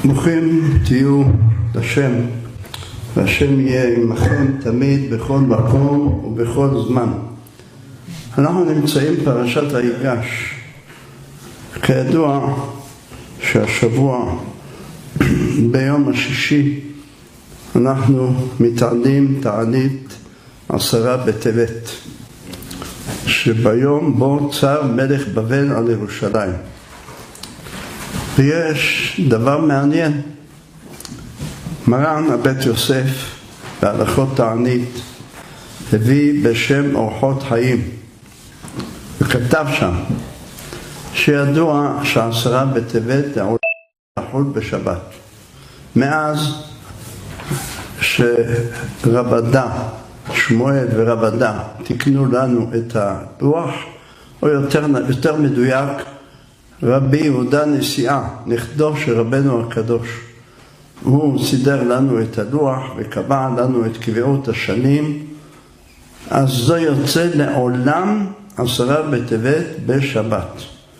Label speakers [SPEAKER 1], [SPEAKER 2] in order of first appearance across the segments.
[SPEAKER 1] ברוכים תהיו לשם, והשם יהיה עמכם תמיד בכל מקום ובכל זמן. אנחנו נמצאים פרשת ויגש. כידוע שהשבוע ביום השישי אנחנו מתעלים תענית 10 בטבת, שביום בו צר מלך בבל על ירושלים. ויש דבר מעניין. מרן הבית יוסף בהלכות תענית הביא בשם אורחות חיים, וכתב שם שידוע ש10 בטבת יחול בשבת. מאז שרבדה שמואל ורבדה תקנו לנו את הלוח, או יותר מדויק רבי יהודה נשיאה, נכדו של רבנו הקדוש, הוא סידר לנו את הלוח וקבע לנו את קביעות השנים. אז זו יוצא לעולם 10 בטבת בשבת,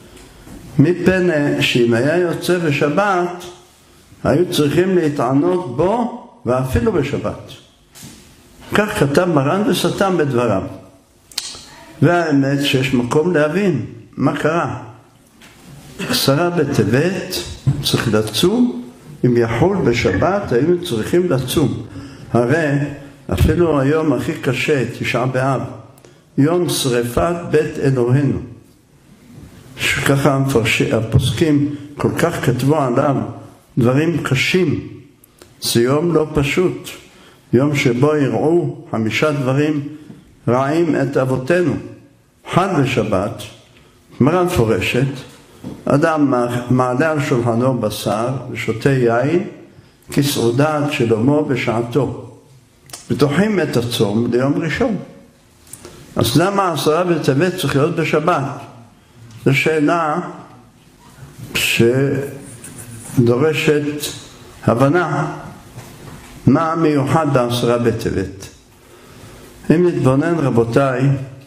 [SPEAKER 1] מפני שאם היה יוצא בשבת היו צריכים להתענות בו ואפילו בשבת. כך כתב מרן וסתם בדבריו. והאמת שיש מקום להבין מה קרה. 10 בטבת צריך לצום. אם יחול בשבת היינו צריכים לצום. הרי אפילו היום הכי קשה, 9 באב, יום שריפת בית אלוהינו, שככה הפוסקים כל כך כתבו עליו דברים קשים. זה יום לא פשוט, יום שבו יראו 5 דברים רעים את אבותינו. חל בשבת, גמרא מפורשת, אדם מעלה על שולחנו בשר ושותה יין כסעודת שלמה בשעתו, ודוחים את הצום ליום ראשון. אז למה 10 בטבת צריך להיות בשבת? זו שאלה שדורשת הבנה. מה מיוחד ב10 בטבת? אם נתבונן רבותיי,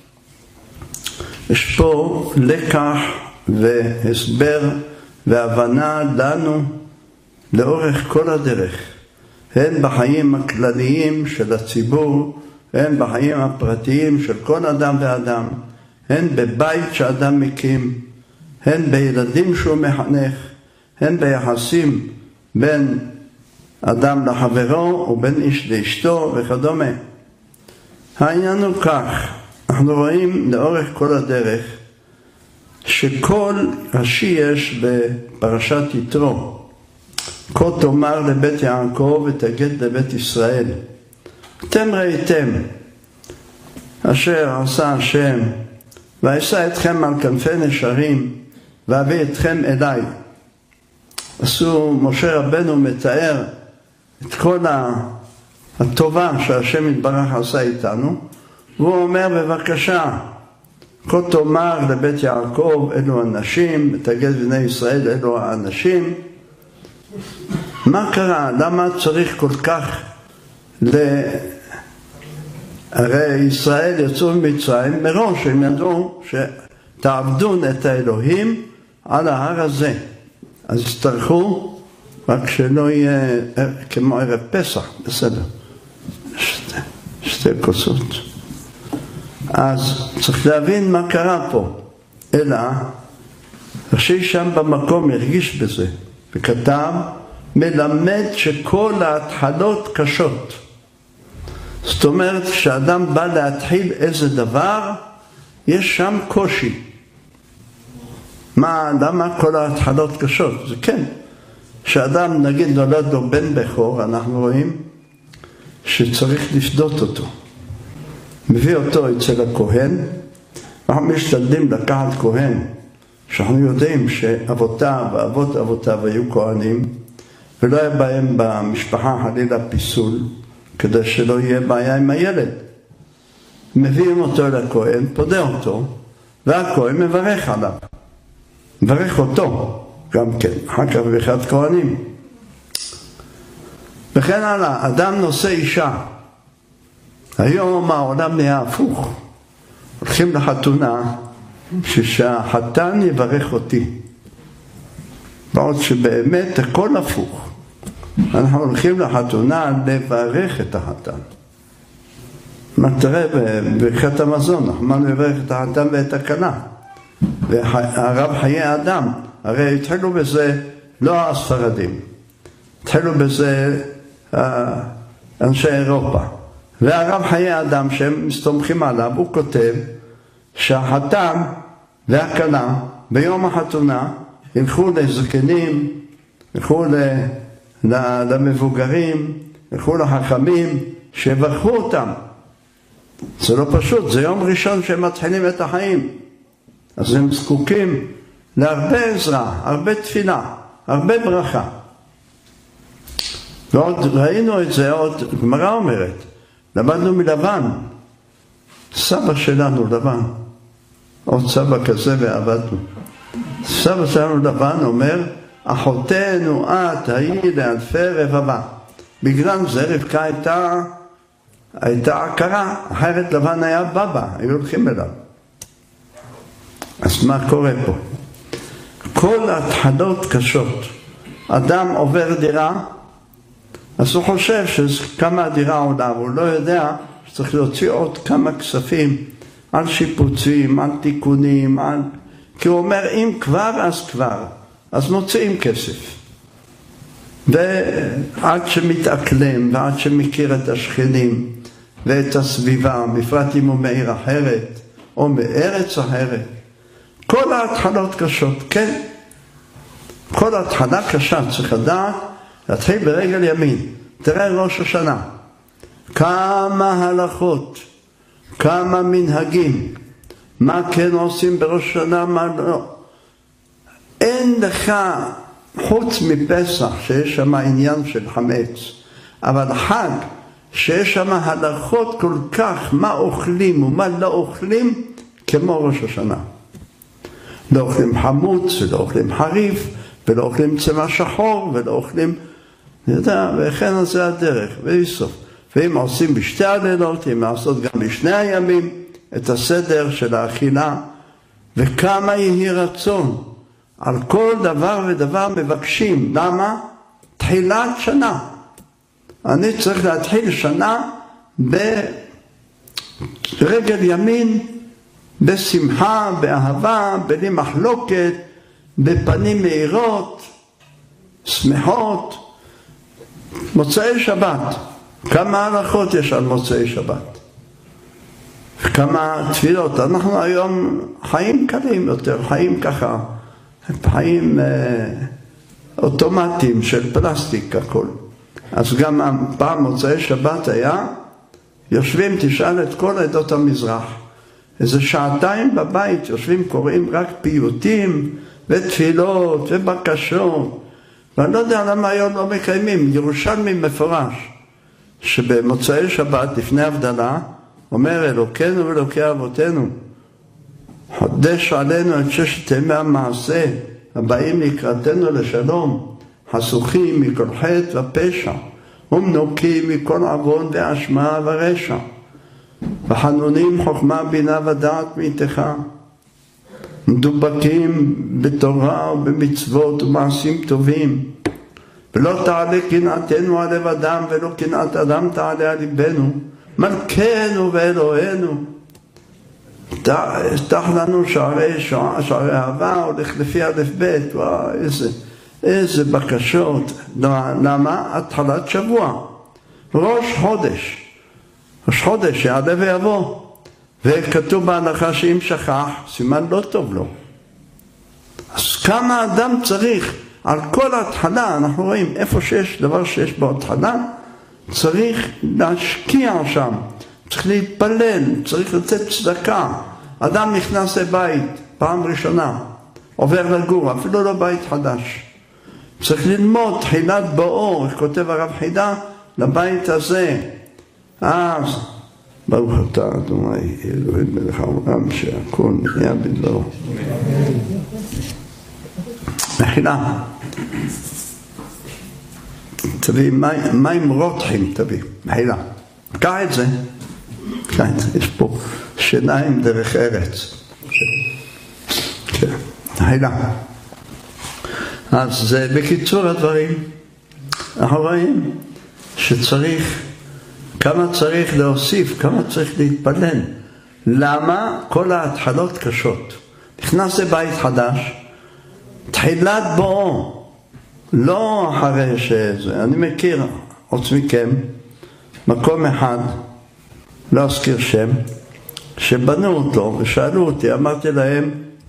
[SPEAKER 1] יש פה לקח והסבר והבנה לנו לאורך כל הדרך, הן בחיים הכלליים של הציבור, הן בחיים הפרטיים של כל אדם ואדם, הן בבית שאדם מקים, הן בילדים שהוא מחנך, הן ביחסים בין אדם לחברו ובין איש לאשתו וכדומה. העניין הוא כך, אנחנו רואים לאורך כל הדרך שכל השיש בפרשת יתרו, כה תאמר לבית יעקב ותגד לבית ישראל, אתם ראיתם אשר עשה השם ואשא אתכם על כנפי נשרים ואביא אתכם אליי. עשו משה רבנו מתאר את כל הטובה שהשם יתברך עשה איתנו, והוא אומר בבקשה כה תאמר לבית יעקב אלו אנשים, ותגד בני ישראל אלו האנשים. מה קרה? למה צריך כל כך הרי ישראל יצאו ממצרים מראש, הם ידעו שתעבדון את האלוהים על ההר הזה, אז יצטרכו רק שלא יהיה כמו ערב פסח. בסדר, שתי כוסות. אז צריך להבין מה קרה פה. אלא רש"י שם במקום הרגיש בזה וכתב מלמד שכל ההתחלות קשות. זאת אומרת כשאדם בא להתחיל איזה דבר יש שם קושי. למה כל ההתחלות קשות? זה כן, כשאדם נגיד נולד לו בן בכור, אנחנו רואים שצריך לפדות אותו, מביא אותו אצל הכהן. אנחנו משתדלים לקחת כהן שאנחנו יודעים שאבותיו ואבות אבותיו היו כהנים ולא היה בהם במשפחה חלילה פיסול, כדי שלא יהיה בעיה עם הילד. מביאים אותו לכהן, פודה אותו, והכהן מברך עליו, מברך אותו גם כן, אחר כך ברכת כהנים וכן הלאה. אדם נושא אישה. היום העולם נהיה הפוך, הולכים לחתונה שהחתן יברך אותי, בעוד שבאמת הכל הפוך. אנחנו הולכים לחתונה לברך את החתן. מה תראה בברכת המזון, נחמן לברך את החתן ואת הכלה. והרב חיי אדם, הרי התחילו בזה לא הספרדים, התחילו בזה אנשי אירופה. והרב חיי אדם שהם מסתומכים עליו, הוא כותב שהחתן והכלה ביום החתונה ילכו לזקנים, ילכו למבוגרים, ילכו לחכמים, שיברכו אותם. זה לא פשוט, זה יום ראשון שהם מתחילים את החיים. אז הם זקוקים להרבה עזרה, הרבה תפילה, הרבה ברכה. ועוד ראינו את זה, עוד גמרא אומרת, למדנו מלבן, סבא שלנו לבן, עוד סבא כזה ועבדנו. סבא שלנו לבן אומר, אחותנו את היי לאלפי רבבה. בגלל זה רבקה הייתה עקרה, אחרת לבן היה בבא, היו הולכים אליו. אז מה קורה פה? כל התחלות קשות. אדם עובר דירה, אז הוא חושב שכמה הדירה עולה, הוא לא יודע שצריך להוציא עוד כמה כספים על שיפוצים, על תיקונים, כי הוא אומר אם כבר אז כבר, אז מוציאים כסף. ועד שמתאקלם ועד שמכיר את השכנים ואת הסביבה, בפרט אם הוא מעיר אחרת או מארץ אחרת, כל ההתחלות קשות, כן. כל ההתחלה קשה, צריך לדעת, להתחיל ברגל ימין. תראה ראש השנה, כמה הלכות, כמה מנהגים, מה כן עושים בראש השנה, מה לא. אין לך, חוץ מפסח, שיש שם עניין של חמץ, אבל חג, שיש שם הלכות כל כך, מה אוכלים ומה לא אוכלים, כמו ראש השנה. לא אוכלים חמוץ, ולא אוכלים חריף, ולא אוכלים צמא שחור, ולא אוכלים, אני יודע, וכן זה הדרך, ואיסוף. ואם עושים בשתי הלילות, אם לעשות גם בשני הימים, את הסדר של האכילה, וכמה יהי רצון. על כל דבר ודבר מבקשים. למה? תחילת שנה. אני צריך להתחיל שנה ברגל ימין, בשמחה, באהבה, בלי מחלוקת, בפנים מהירות, שמחות. מוצאי שבת. כמה הלכות יש על מוצאי שבת? כמה תפילות. אנחנו היום חיים קלים יותר, חיים ככה, חיים אוטומטיים של פלסטיק הכל. אז גם פעם מוצאי שבת היה, יושבים, תשאל את כל עדות המזרח, איזה שעתיים בבית יושבים, קוראים רק פיוטים ותפילות ובקשות, ואני לא יודע למה היום לא מקיימים. ירושלמי מפורש שבמוצאי שבת לפני הבדלה אומר אלוקינו ואלוקי אבותינו, חודש עלינו את ששת ימי המעשה הבאים לקראתנו לשלום, חסוכים מכל חטא ופשע ומנוקים מכל עוון ואשמה ורשע, וחנונים חוכמה בינה ודעת מאיתך, מדובקים בתורה ובמצוות ומעשים טובים, ולא תעלה קנאתנו על לב אדם, ולא קנאת אדם תעלה על ליבנו, מלכנו ואלוהינו. פתח לנו שערי אהבה, הולך לפי א' ב', איזה בקשות. למה? התחלת שבוע, ראש חודש יעלה ויבוא, וכתוב בהלכה שאם שכח סימן לא טוב לו. אז כמה אדם צריך על כל ההתחלה, אנחנו רואים איפה שיש דבר שיש בו התחלה, צריך להשקיע שם, צריך להתפלל, צריך לתת צדקה. אדם נכנס לבית פעם ראשונה, עובר לגור, אפילו לא בית חדש, צריך ללמוד תחילת באור, כותב הרב חידה, לבית הזה. אז ברוך אתה אדוני אלוהים מלך העולם שהכל נהיה בדברו. מחילה, תביא מים רותחים, תביא, מחילה, קח את זה, יש פה שיניים דרך ארץ. מחילה. אז זה בקיצור הדברים, אנחנו רואים שצריך, כמה צריך להוסיף, כמה צריך להתפלל. למה? כל ההתחלות קשות. נכנס לבית חדש, תחילת בואו, לא אחרי שזה. אני מכיר חוץ מכם מקום אחד, לא אזכיר שם, שבנו אותו ושאלו אותי, אמרתי להם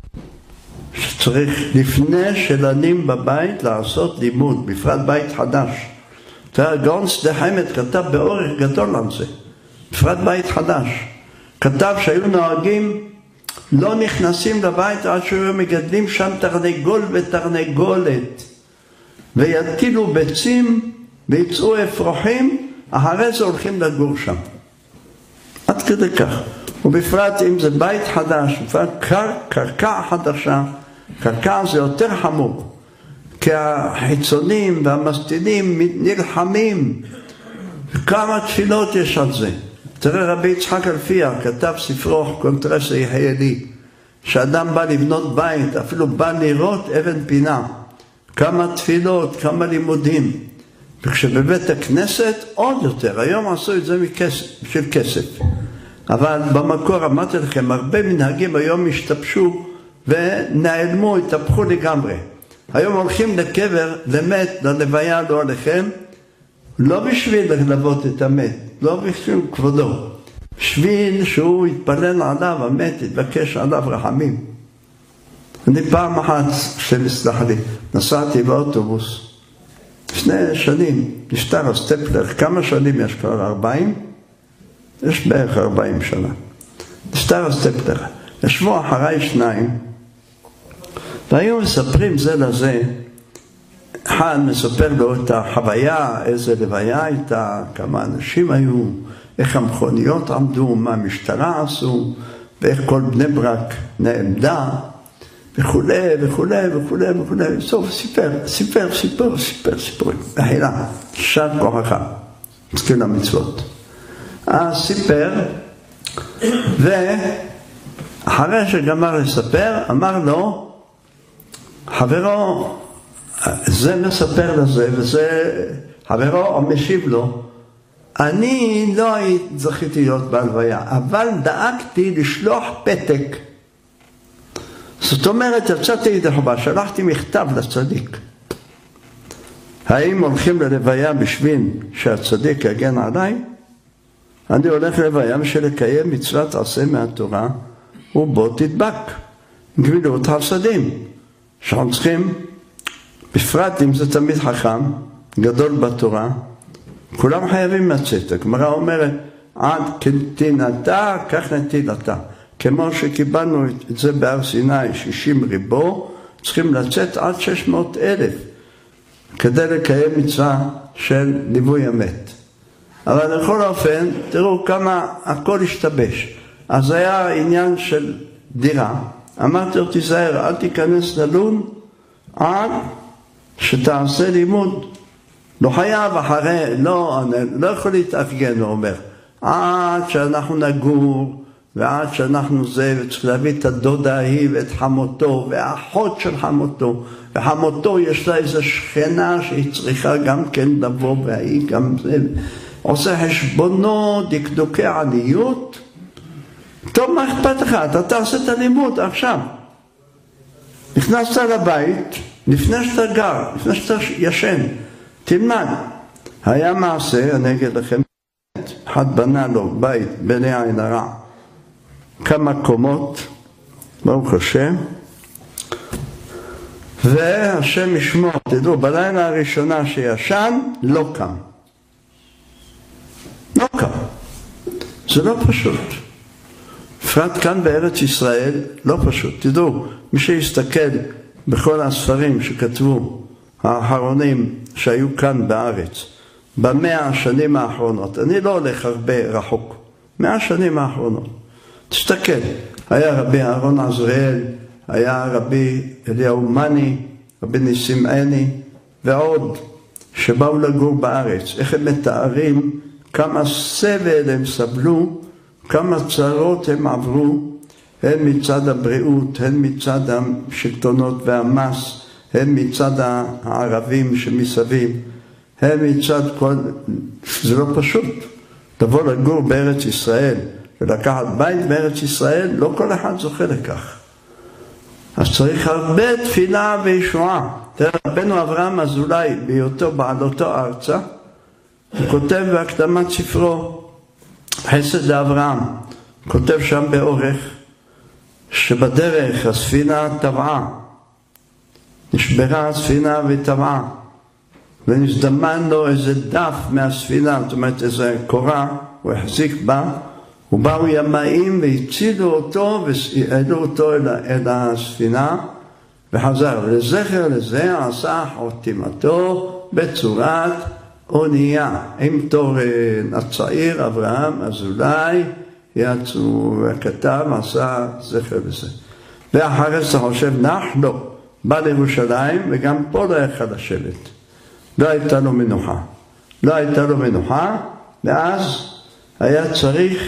[SPEAKER 1] שצריך לפני שלנים בבית לעשות לימוד, בפרט בית חדש. הגאון שדה חמד כתב באורך גדול על זה, בפרט בית חדש. כתב שהיו נוהגים לא נכנסים לבית עד שהיו מגדלים שם תרנגול ותרנגולת, ויטילו ביצים ויצאו אפרוחים, אחרי זה הולכים לגור שם. עד כדי כך. ובפרט אם זה בית חדש, בפרט קרקע חדשה, קרקע זה יותר חמור, כי החיצונים והמסטינים נלחמים, וכמה תפילות יש על זה. תראה רבי יצחק אלפיה כתב ספרו קונטרסי חיילי, שאדם בא לבנות בית, אפילו בא לראות אבן פינה, כמה תפילות, כמה לימודים, וכשבבית הכנסת עוד יותר. היום עשו את זה של כסף, אבל במקור אמרתי לכם, הרבה מנהגים היום השתבשו ונעלמו, התהפכו לגמרי. היום הולכים לקבר, למת, ללוויה, לא עליכם, לא בשביל ללוות את המת, לא בשביל כבודו, בשביל שהוא יתפלל עליו, המת יתבקש עליו רחמים. אני פעם אחת, שנסלח לי, נסעתי באוטובוס, 2 שנים, נפטר הסטפלר, כמה שנים יש כבר? 40? יש בערך 40 שנה. נפטר הסטפלר, ישבו אחריי 2, והיו מספרים זה לזה, אחד מספר לו את החוויה, איזה לוויה הייתה, כמה אנשים היו, איך המכוניות עמדו, מה המשטרה עשו, ואיך כל בני ברק נעמדה, וכו' וכו' וכו' וכו'. בסוף סיפורים. בחילה, שר כוחך, מסכים למצוות. סיפר, ואחרי שגמר לספר, אמר לו, חברו, זה מספר לזה, וזה חברו משיב לו, אני לא זכיתי להיות בהלוויה, אבל דאגתי לשלוח פתק. זאת אומרת, יצאתי ידי חובה, שלחתי מכתב לצדיק. האם הולכים ללוויה בשביל שהצדיק יגן עליי? אני הולך ללוויה בשביל לקיים מצוות עשה מהתורה, ובוא תדבק. גמילות חסדים. שאנחנו צריכים, בפרט אם זה תמיד חכם, גדול בתורה, כולם חייבים לצאת. הגמרא אומרת, עד כנתינתה, כך נטילתה. כמו שקיבלנו את זה בהר סיני, 60 ריבו, צריכים לצאת עד 600,000, כדי לקיים מצווה של ליווי המת. אבל בכל אופן, תראו כמה הכל השתבש. אז היה עניין של דירה. אמרתי לו, תיזהר, אל תיכנס ללון עד שתעשה לימוד. לא חייב אחרי, לא יכול להתארגן, הוא אומר. עד שאנחנו נגור, ועד שאנחנו זה, וצריך להביא את הדודה ההיא ואת חמותו, והאחות של חמותו. וחמותו יש לה איזו שכנה שהיא צריכה גם כן לבוא, והיא גם זה. עושה חשבונו, דקדוקי עניות. טוב, מה אכפת לך? אתה תעשה את הלימוד עכשיו. נכנסת לבית, לפני שאתה גר, לפני שאתה ישן, תלמד. היה מעשה, אני אגיד לכם, אחד בנה לו בית בני עין הרע, כמה קומות, ברוך השם, והשם ישמור, תדעו, בלילה הראשונה שישן, לא קם. לא קם. זה לא פשוט. בפרט כאן בארץ ישראל, לא פשוט. תדעו, מי שיסתכל בכל הספרים שכתבו, האחרונים שהיו כאן בארץ, ב100 השנים האחרונות, אני לא הולך הרבה רחוק, 100 השנים האחרונות, תסתכל, היה רבי אהרון עזריאל, היה רבי אליהו מני, רבי ניסים עני, ועוד שבאו לגור בארץ, איך הם מתארים כמה סבל הם סבלו, כמה צרות הם עברו, הן מצד הבריאות, הן מצד השלטונות והמס, הן מצד הערבים שמסביב. הם מצד כל... זה לא פשוט. לבוא לגור בארץ ישראל ולקחת בית בארץ ישראל, לא כל אחד זוכה לכך. אז צריך הרבה תפילה וישועה. תראה, רבנו אברהם אזולאי, בהיותו בעלותו ארצה, הוא כותב בהקדמת ספרו חסד לאברהם, כותב שם באורך, שבדרך הספינה טבעה, נשברה הספינה וטבעה, ונזדמן לו איזה דף מהספינה, זאת אומרת איזה קורה, הוא החזיק בה, ובאו ימאים והצילו אותו והעלו אותו אל הספינה וחזר. לזכר לזה עשה חותימתו בצורת אונייה. עם תורן הצעיר אברהם אזולאי יצאו וכתב עשה זכר לזה. ואחרי זה חושב נחלו בא לירושלים וגם פה לא יכל לשבת. לא הייתה לו מנוחה. לא הייתה לו מנוחה ואז היה צריך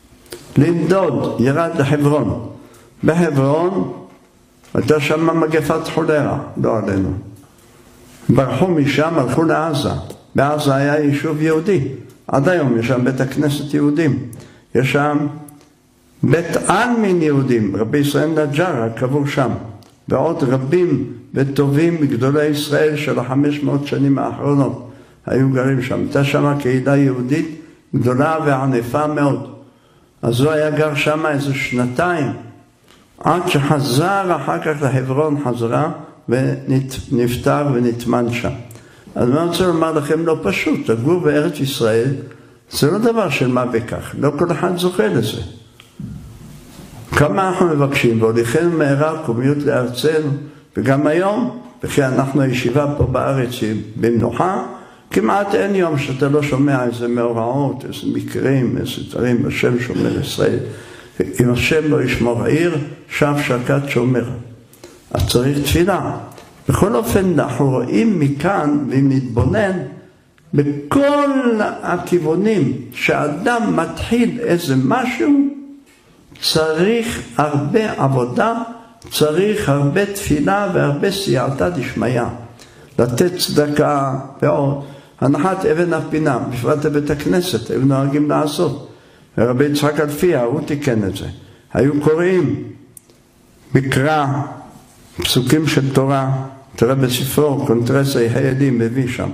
[SPEAKER 1] לנדוד, ירד לחברון. בחברון הייתה שם מגפת חולרה, לא עלינו. ברחו משם, הלכו לעזה. בעזה היה יישוב יהודי. עד היום יש שם בית הכנסת יהודים. יש שם בית עלמין יהודים, רבי ישראל נג'רה קבור שם. ועוד רבים וטובים מגדולי ישראל של 500 שנים האחרונות היו גרים שם. הייתה שם קהילה יהודית גדולה וענפה מאוד. אז הוא היה גר שם איזה 2 עד שחזר אחר כך לחברון חזרה ונפטר ונטמן שם. אז אני רוצה לומר לכם, לא פשוט, לגור בארץ ישראל זה לא דבר של מה בכך, לא כל אחד זוכה לזה. כמה אנחנו מבקשים, והוליכנו מהרה קומיות לארצנו, וגם היום, וכי אנחנו הישיבה פה בארץ היא במנוחה, כמעט אין יום שאתה לא שומע איזה מאורעות, איזה מקרים, איזה דברים, השם שומר ישראל. אם השם לא ישמור העיר, שב שקד שומר. אז צריך תפילה. בכל אופן, אנחנו רואים מכאן, ואם נתבונן, בכל הכיוונים שאדם מתחיל איזה משהו, צריך הרבה עבודה, צריך הרבה תפילה והרבה סייעתא דשמיא. לתת צדקה ועוד. הנחת אבן הפינה, בפרט בבית הכנסת, היו נוהגים לעשות. ורבי יצחק אלפיה, הוא תיקן את זה. היו קוראים מקרא, פסוקים של תורה, תראה בספרו, קונטרסי הילדים, מביא שם.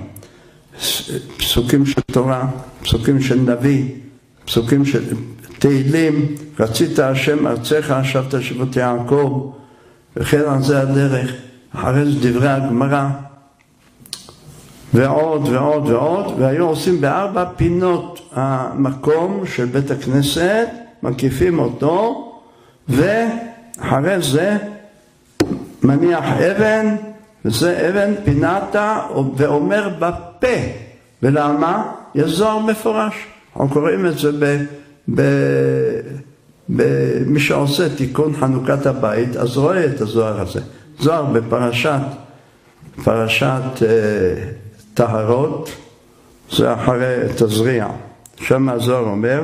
[SPEAKER 1] פסוקים של תורה, פסוקים של נביא, פסוקים של תהילים, רצית השם ארצך, שבת שבות יעקב, וכן על זה הדרך, אחרי זה דברי הגמרא, ועוד ועוד ועוד, והיו עושים ב4 פינות המקום של בית הכנסת, מקיפים אותו, ואחרי זה מניח אבן, וזה אבן פינתה, ואומר בפה, ולמה? יש זוהר מפורש. אנחנו קוראים את זה מי שעושה תיקון חנוכת הבית, אז רואה את הזוהר הזה. זוהר בפרשת טהרות, זה אחרי תזריע. שם הזוהר אומר,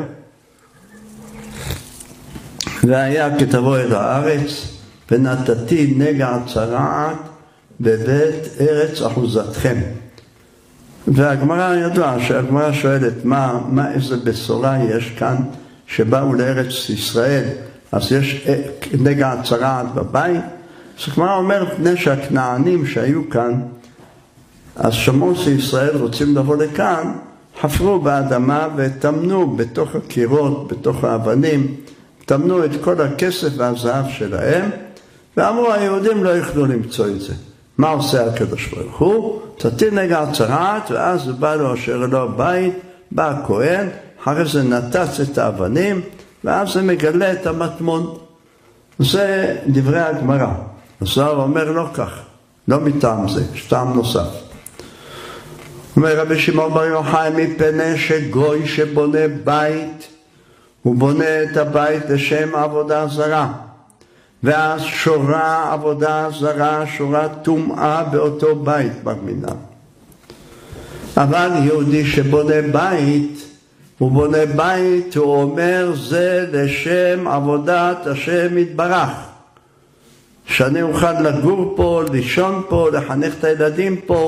[SPEAKER 1] והיה כתבו אל הארץ, ונתתי נגע צרעת בבית ארץ אחוזתכם. והגמרא ידוע, שהגמרא שואלת איזה בשורה יש כאן, שבאו לארץ ישראל, אז יש נגע צרעת בבית. אז הגמרא אומרת, פני שהכנענים שהיו כאן, אז שמעו שישראל רוצים לבוא לכאן, חפרו באדמה ותמנו בתוך הקירות, בתוך האבנים, תמנו את כל הכסף והזהב שלהם, ואמרו היהודים לא יכלו למצוא את זה. מה עושה הקדוש ברוך הוא? תטיל נגע צרעת, ואז בא לו אשר לו בית, בא הכהן, אחרי זה נתץ את האבנים, ואז זה מגלה את המטמון. זה דברי הגמרא. הזוהר אומר לא כך, לא מטעם זה, יש טעם נוסף. אומר רבי שמעון בר יוחאי, מפני שגוי שבונה בית, הוא בונה את הבית לשם עבודה זרה, ואז שורה עבודה זרה, שורה טומאה באותו בית במינם. אבל יהודי שבונה בית, הוא בונה בית, הוא אומר זה לשם עבודת השם יתברך. שאני אוכל לגור פה, לישון פה, לחנך את הילדים פה,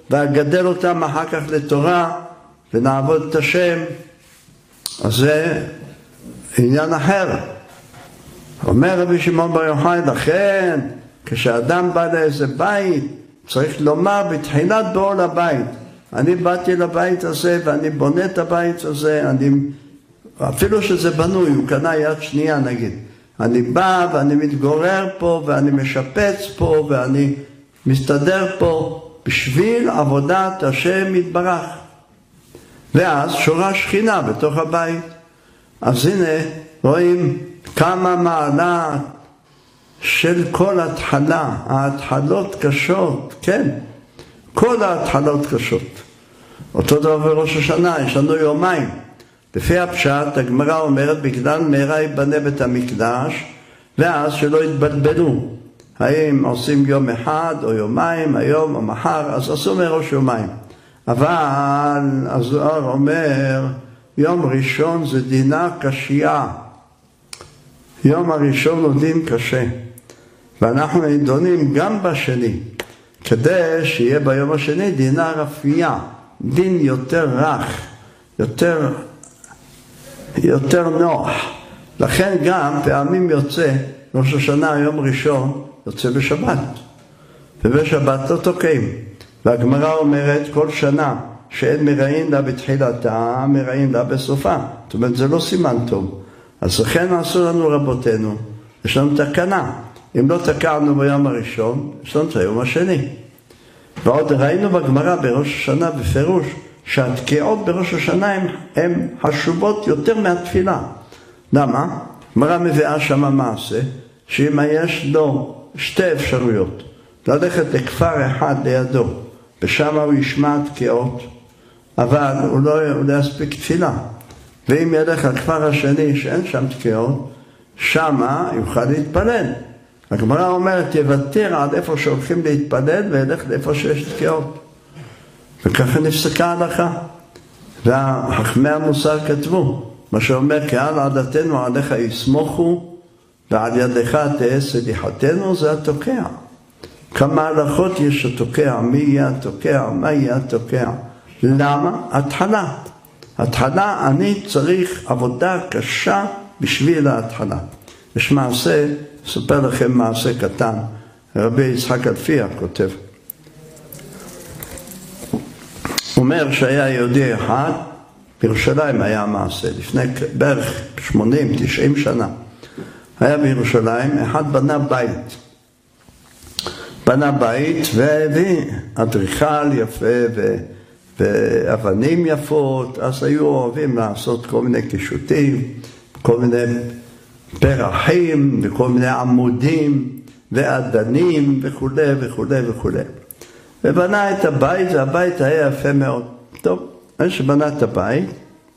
[SPEAKER 1] ואגדל אותם אחר כך לתורה, ונעבוד את השם. אז זה עניין אחר. אומר רבי שמעון בר יוחאי, לכן כשאדם בא לאיזה בית, צריך לומר בתחילת בואו לבית, אני באתי לבית הזה ואני בונה את הבית הזה, אפילו שזה בנוי, הוא קנה יד שנייה נגיד, אני בא ואני מתגורר פה ואני משפץ פה ואני מסתדר פה בשביל עבודת השם יתברך. ואז שורה שכינה בתוך הבית. אז הנה רואים כמה מעלה של כל התחלה. ההתחלות קשות, כן, כל ההתחלות קשות. אותו דבר בראש השנה, יש לנו יומיים. לפי הפשט, הגמרא אומרת, בגלל מהרה ייבנה בית המקדש, ואז שלא יתבלבלו. האם עושים יום אחד או יומיים, היום או מחר, אז עשו מראש יומיים. אבל הזוהר אומר, יום ראשון זה דינה קשייה. יום הראשון הוא דין קשה. ואנחנו נידונים גם בשני, כדי שיהיה ביום השני דינה רפייה, דין יותר רך, יותר נוח. לכן גם פעמים יוצא, ראש השנה יום ראשון יוצא בשבת, ובשבת לא תוקעים. והגמרא אומרת כל שנה שאין מראין לה בתחילתה, מראין לה בסופה. זאת אומרת, זה לא סימן טוב. אז לכן עשו לנו רבותינו, יש לנו תקנה. אם לא תקענו ביום הראשון, יש לנו את היום השני. ועוד ראינו בגמרא בראש השנה בפירוש, שהתקיעות בראש השנה הן חשובות יותר מהתפילה. למה? גמרא מביאה שם מעשה, שאם יש לו שתי אפשרויות, ללכת לכפר אחד לידו, ושם הוא ישמע תקיעות, אבל הוא לא יספיק תפילה. ואם ילך לכפר השני שאין שם תקיעות, שמה יוכל להתפלל. הגמרא אומרת, יוותר עד איפה שהולכים להתפלל, וילך לאיפה שיש תקיעות. וככה נפסקה ההלכה. והחכמי המוסר כתבו, מה שאומר, כעל עדתנו עליך יסמוכו, ועל ידך תהיה סליחתנו, זה התוקע. כמה הלכות יש התוקע, מי יהיה התוקע, מה יהיה התוקע. למה? התחלה, אני צריך עבודה קשה בשביל ההתחלה. יש מעשה, אספר לכם מעשה קטן, רבי יצחק אלפיה כותב. הוא אומר שהיה יהודי אחד, בירושלים היה מעשה, לפני בערך 80-90 שנה. היה בירושלים, אחד בנה בית והביא אדריכל יפה ואבנים יפות. אז היו אוהבים לעשות כל מיני קישוטים, כל מיני פרחים וכל מיני עמודים ואדנים וכו' וכו' וכו'. ובנה את הבית, והבית היה יפה מאוד. טוב, מי שבנה את הבית,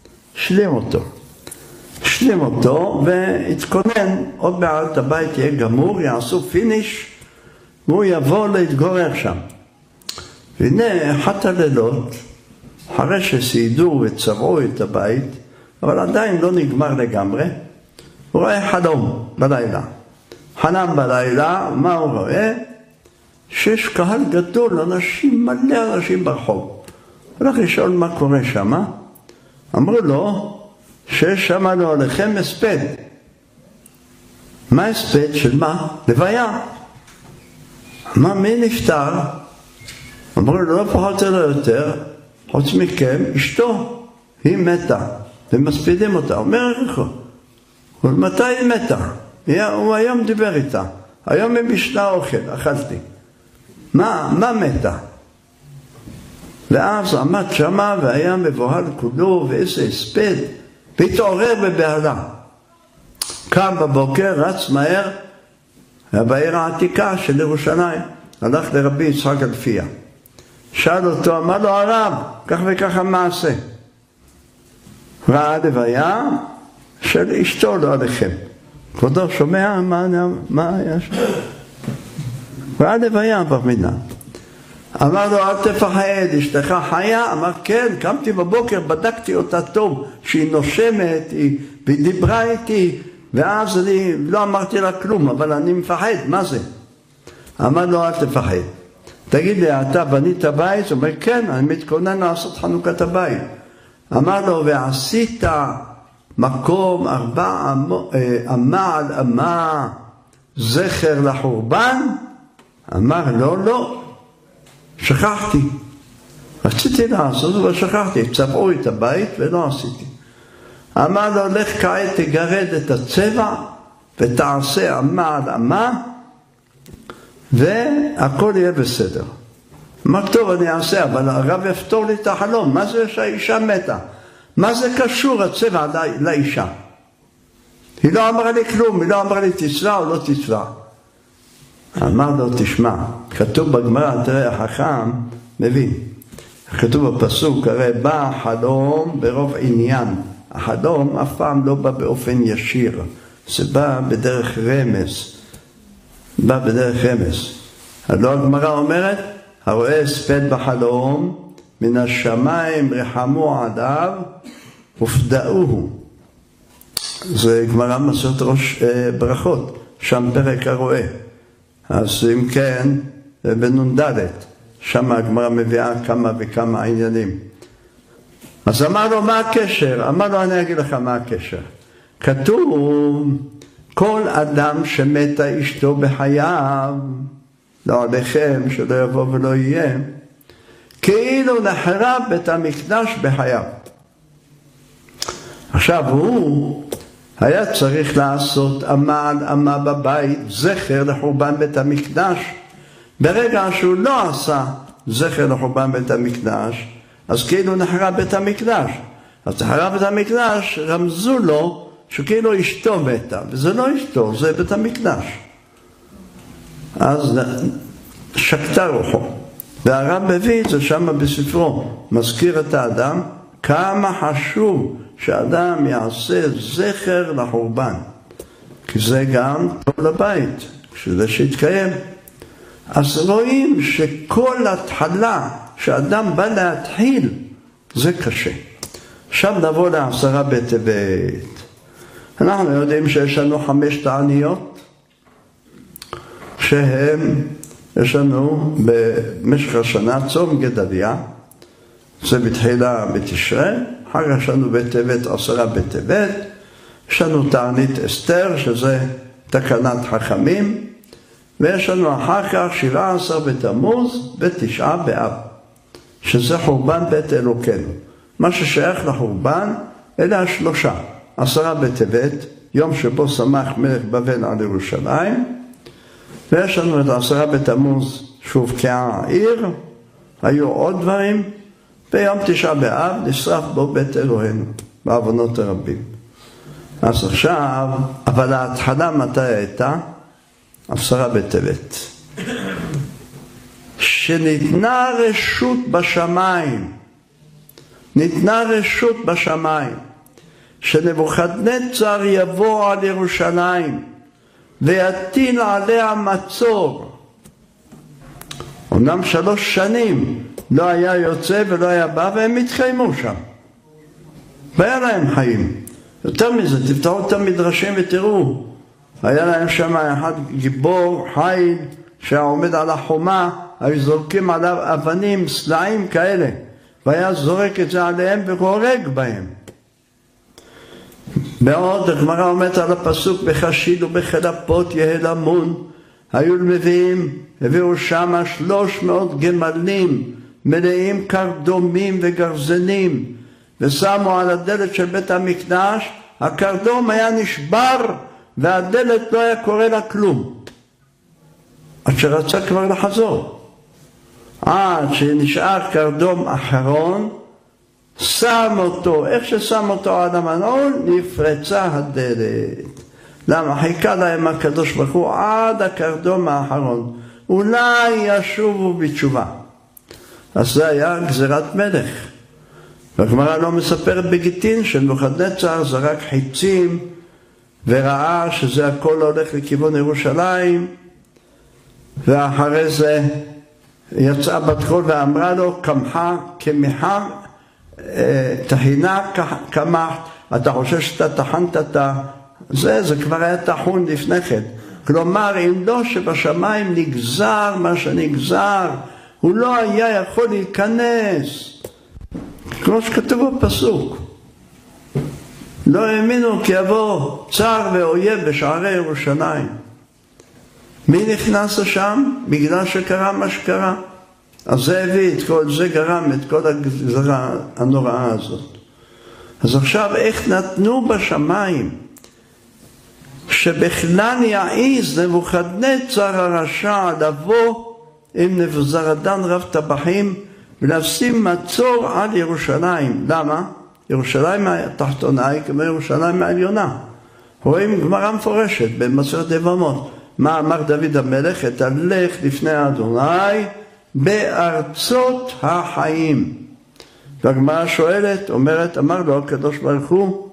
[SPEAKER 1] השלים אותו והתכונן, עוד מעט הבית יהיה גמור, יעשו פיניש, והוא יבוא להתגורר שם. והנה אחת הלילות, אחרי שסיידו וצבעו את הבית, אבל עדיין לא נגמר לגמרי, הוא רואה חלום בלילה. חלם בלילה, מה הוא רואה? שיש קהל גדול, מלא אנשים ברחוב. הולך לשאול מה קורה שם. אמרו לו שיש שם לו עליכם הספד. מה הספד? של מה? לוויה. מי נפטר? אמרו לו לא פחות אלא יותר, חוץ מכם, אשתו, היא מתה, ומספידים אותה. אומר מתי היא מתה? הוא היום דיבר איתה, היום היא בשלה אוכל, אכלתי. מה מתה? ואז עמד שמה והיה מבוהל כולו, ואיזה הספד, והתעורר בבהלה. קם בבוקר, רץ מהר, בעיר העתיקה של ירושלים, הלך לרבי יצחק אלפיה. שאל אותו, אמר לו הרב, כך וכך המעשה. ראה לוויה של אשתו לא עליכם. כבודו שומע מה היה שם? ראה לוויה במינה. אמר לו, אל תפחד, אשתך חיה? אמר, כן, קמתי בבוקר, בדקתי אותה טוב, שהיא נושמת, היא דיברה איתי, ואז אני לא אמרתי לה כלום, אבל אני מפחד, מה זה? אמר לו, אל תפחד. תגיד לי, אתה בנית בית? הוא אומר, כן, אני מתכונן לעשות חנוכת הבית. אמר לו, ועשית מקום 4 אמה על אמה זכר לחורבן? אמר, לא, שכחתי. רציתי לעשות, אבל שכחתי. צבעו את הבית ולא עשיתי. אמר לו, לך כעת תגרד את הצבע ותעשה אמה על אמה והכל יהיה בסדר. אמר, טוב, אני אעשה, אבל הרב יפתור לי את החלום. מה זה שהאישה מתה? מה זה קשור הצבע לאישה? היא לא אמרה לי כלום, היא לא אמרה לי תצבע או לא תצבע. אמר לו, תשמע, כתוב בגמרא, תראה, החכם מבין. כתוב בפסוק, הרי בא החלום ברוב עניין. החלום אף פעם לא בא באופן ישיר, זה בא בדרך רמז. הלא הגמרא אומרת, הרואה הספד בחלום, מן השמיים רחמו עליו ופדאוהו. זה גמרא מסורת ראש ברכות, שם פרק הרואה. אז אם כן, בנ"ד, שם הגמרא מביאה כמה וכמה עניינים. אז אמר לו, מה הקשר? אמר לו, אני אגיד לך מה הקשר. כתוב, כל אדם שמתה אשתו בחייו, לא עליכם שלא יבוא ולא יהיה, כאילו נחרב בית המקדש בחייו. עכשיו הוא היה צריך לעשות אמה על אמה בבית, זכר לחורבן בית המקדש. ברגע שהוא לא עשה זכר לחורבן בית המקדש, אז כאילו נחרב בית המקדש. אז נחרב בית המקדש, רמזו לו שכאילו אשתו מתה, וזה לא אשתו, זה בית המקדש. אז שקטה רוחו. והרב מביא את זה שם בספרו, מזכיר את האדם, כמה חשוב שאדם יעשה זכר לחורבן. כי זה גם טוב לבית, כשזה שיתקיים. אז רואים שכל התחלה שאדם בא להתחיל, זה קשה. עכשיו נבוא ל10 בטבת. אנחנו יודעים שיש לנו 5 תעניות, שהם, יש לנו במשך השנה צום גדליה, זה בתחילה בתשרי, אחר כך יש לנו בטבת 10 בטבת, יש לנו תענית אסתר, שזה תקנת חכמים, ויש לנו אחר כך 17 בתמוז ב9 באב, שזה חורבן בית אלוקינו. מה ששייך לחורבן, אלה 3, 10 בטבת, יום שבו שמח מלך בבל על ירושלים, ויש לנו את 10 בתמוז שהובקעה העיר, היו עוד דברים, ביום 9 באב נשרף בו בית אלוהינו, בעוונות הרבים. אז עכשיו, אבל ההתחלה מתי הייתה? 10 בטבת. שניתנה רשות בשמיים, ניתנה רשות בשמיים, שנבוכדנצר יבוא על ירושלים, ויטיל עליה מצור. אומנם 3 שנים לא היה יוצא ולא היה בא, והם התקיימו שם. והיה להם חיים. יותר מזה, תפתחו את המדרשים ותראו. היה להם שם אחד גיבור חיל שעומד על החומה, היו זורקים עליו אבנים, סלעים כאלה, והיה זורק את זה עליהם והורג בהם. בעוד הגמרא אומרת על הפסוק, בחשיל ובחלפות יהלמון, היו הביאו שם 300 גמלים מלאים קרדומים וגרזנים, ושמו על הדלת של בית המקדש, הקרדום היה נשבר והדלת לא היה קורה לה כלום, עד שרצה כבר לחזור. עד שנשאר קרדום אחרון, שם אותו, איך ששם אותו על המנעול, נפרצה הדלת. למה? חיכה להם הקדוש ברוך הוא עד הקרדום האחרון, אולי ישובו בתשובה. אז זה היה גזירת מלך. והגמרא לא מספרת בגיטין שנבוכדנצר זרק חיצים וראה שזה הכל הולך לכיוון ירושלים, ואחרי זה יצאה בת קול ואמרה לו, קמחה כמיחה, תחינה קמח, אתה חושב שאתה תחנת את זה כבר היה תחון לפני כן. כלומר, אם לא שבשמיים נגזר מה שנגזר, הוא לא היה יכול להיכנס, כמו שכתוב בפסוק. לא האמינו כי יבוא צר ואויב בשערי ירושלים. מי נכנס לשם? בגלל שקרה מה שקרה. אז זה הביא את כל זה, גרם את כל הגזרה הנוראה הזאת. אז עכשיו איך נתנו בשמיים שבכלל יעיז נבוכדנצר הרשע לבוא עם נבוזרדן רב טבחים ולשים מצור על ירושלים. למה? ירושלים התחתונה היא כמו ירושלים העליונה. רואים גמרא מפורשת במסכת יבמות. מה אמר דוד המלך? אתהלך לפני אדוני בארצות החיים. והגמרא שואלת, אומרת, אמר לו הקדוש ברוך הוא,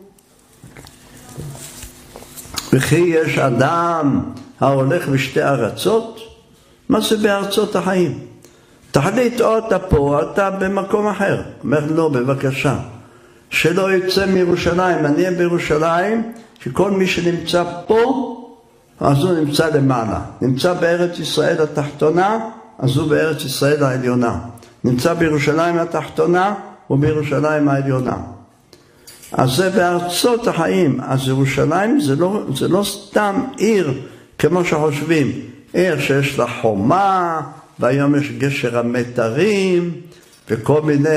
[SPEAKER 1] וכי יש אדם ההולך בשתי ארצות? מה זה בארצות החיים? תחליט או אתה פה או אתה במקום אחר. אומר לו, בבקשה, שלא יצא מירושלים, אני אהיה בירושלים, שכל מי שנמצא פה, אז הוא נמצא למעלה. נמצא בארץ ישראל התחתונה, אז הוא בארץ ישראל העליונה. נמצא בירושלים התחתונה, הוא בירושלים העליונה. אז זה בארצות החיים. אז ירושלים זה לא סתם עיר כמו שחושבים. עיר שיש לה חומה, והיום יש גשר המתרים, וכל מיני